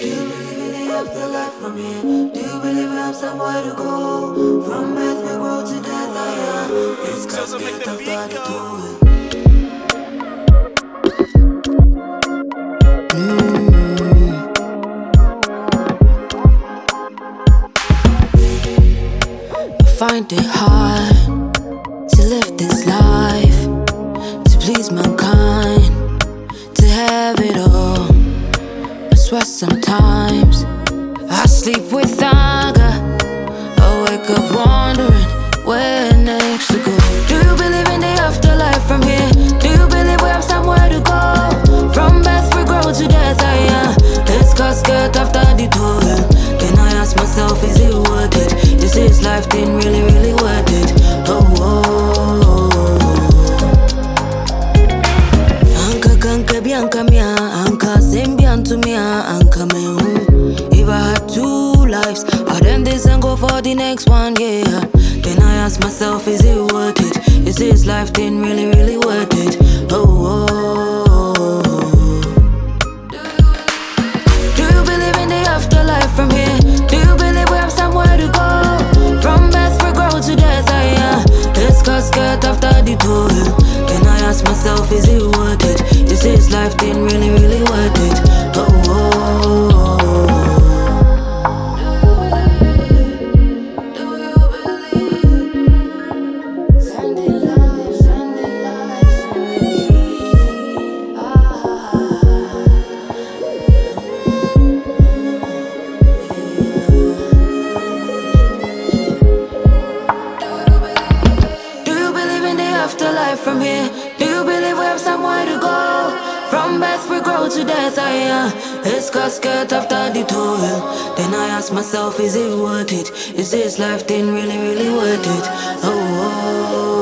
Do you believe in the afterlife from here? Do you believe we have somewhere to go? From birth we grow to death, I am. It's casket after the two. Find it hard to live this life, to please mankind, to have it all. I swear sometimes I sleep with anger, I wake up wondering where next to go. Do you believe in the afterlife from here? Do you believe we have somewhere to go? From birth we grow to death, it's casket after the toil. Then I ask myself, is it worth it? Is this life thing really worth it? Anka kanka bianca mia, anka sembianto mia, anka me. If I had two lives, I'd end this and go for the next one, yeah. Then I ask myself, is it worth it? Is this life thing really worth it? Do you believe in the afterlife from here? Do you believe we have somewhere to go? From birth we grow to death, it's casket after the toil. Then I ask myself, is it worth it? Is this life thing really worth it? Afterlife from here. Do you believe we have somewhere to go? From birth we grow to death, it's casket after the toil. Then I ask myself, is it worth it? Is this life thing really worth it?